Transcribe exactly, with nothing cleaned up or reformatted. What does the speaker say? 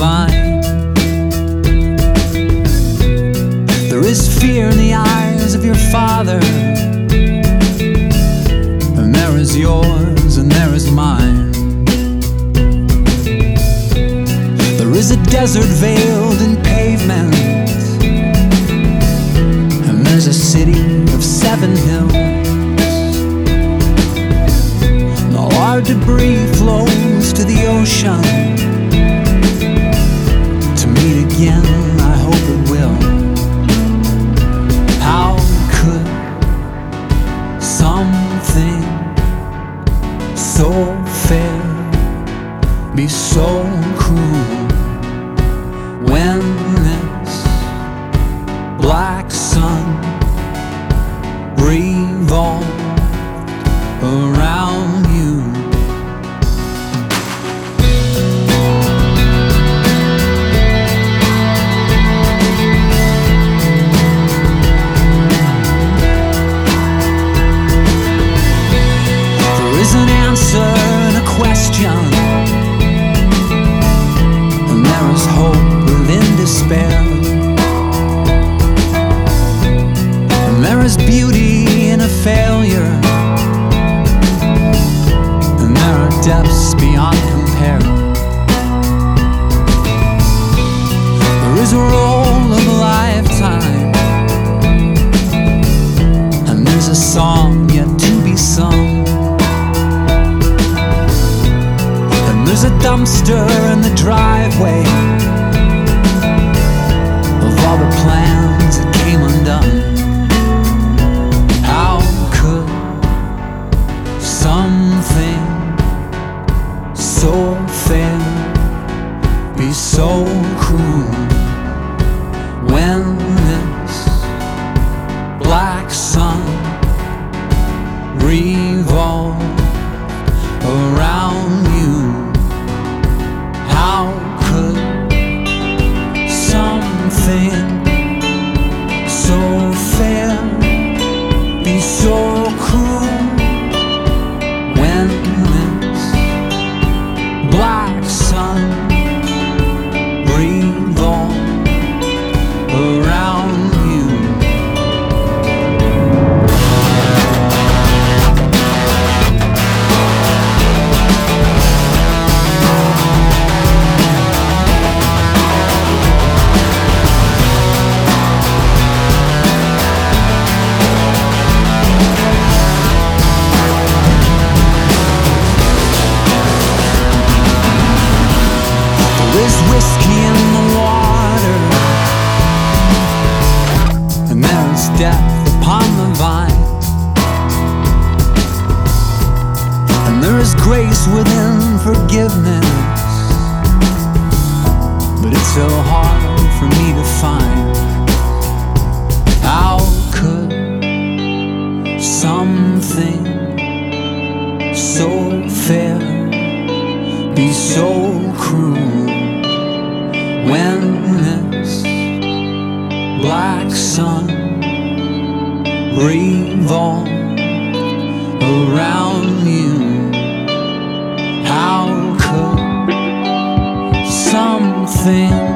vine. There is fear in the eyes of your father, and there is yours and there is mine. There is a desert veiled in pavement, and there's a city of seven hills. And all our debris flows to the ocean. To meet again, I hope it will. How could something so fair be so cruel, when this black sun revolved around you? There is an answer and a question, and there is hope within despair. And there is beauty in a failure, and there are depths beyond compare. There is a role of a lifetime, and there's a song yet to be sung. And there's a dumpster in the driveway of all the plans that came undone. How could something so fair be so cruel, when this black sun revolved around you? How could something so fair be so cruel, when this black sun revolved around you? There's whiskey in the water, and there is death upon the vine. And there is grace within forgiveness, but it's so hard for me to find. How could something so fair be so cruel, when this black sun revolved around you? How could something